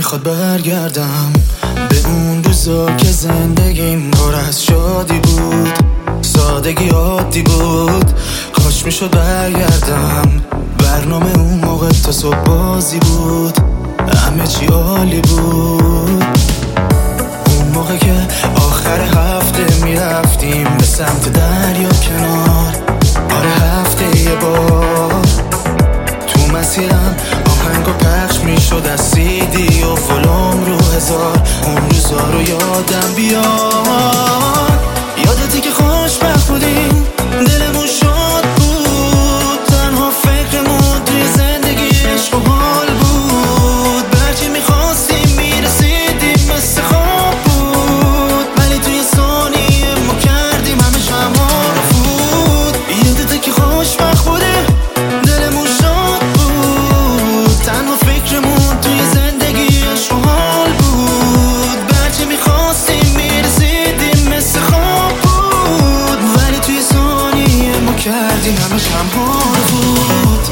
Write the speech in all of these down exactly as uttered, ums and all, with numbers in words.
میخواد برگردم به اون روزا که زندگیم پر از شادی بود، سادگی عادی بود. کاش میشد برگردم، برنامه اون موقع تا صبح بازی بود، همه چی عالی بود. اون موقع که آخر هفته میرفتیم به سمت دریا کنار، آره هفته یه بار. تو مسیرم آهنگا پخش میشد از سی دی و ولوم رو هزار. اون روزا رو یادم بیاد، یادتی که خوشبخت بودیم، دلمون شاد بود، تنها فکرمون توی زندگی عشق و حال بود. برچی میخواستیم میرسیدیم مثل خواب بود، ولی توی ثانیه ما کردیم همه شما رو فوت. یادتی که خوشبخت بودیم، دلمون شاد بود، تنها فکرمون توی زندگی عشق و حال بود. برچی میخواستیم میرسیدیم مثل خواب بود، ولی توی ثانیه ما کردیم همه شما رو فوت.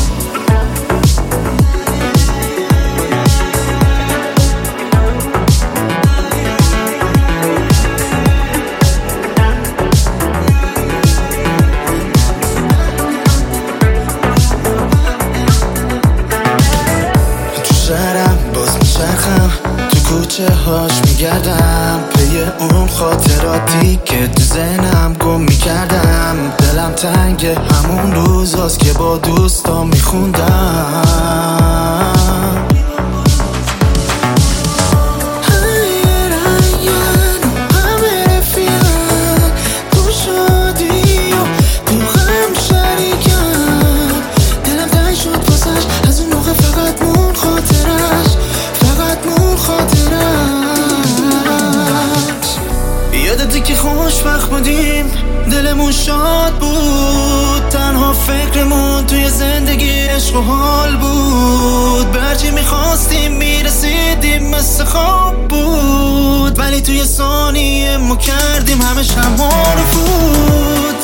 شهرم باز میچرخم، تو کوچه هاش میگردم، پی اون خاطراتی که تو ذهنم گم میکردم. دلم تنگ همون روزاست که با دوستا میخوندم. یادتی که خوشبخت بودیم، دلمون شاد بود، تنها فکرمون توی زندگی عشق و حال بود. برچی میخواستیم میرسیدیم مثل خواب بود، ولی توی ثانیه ما کردیم همه شما رو فوت.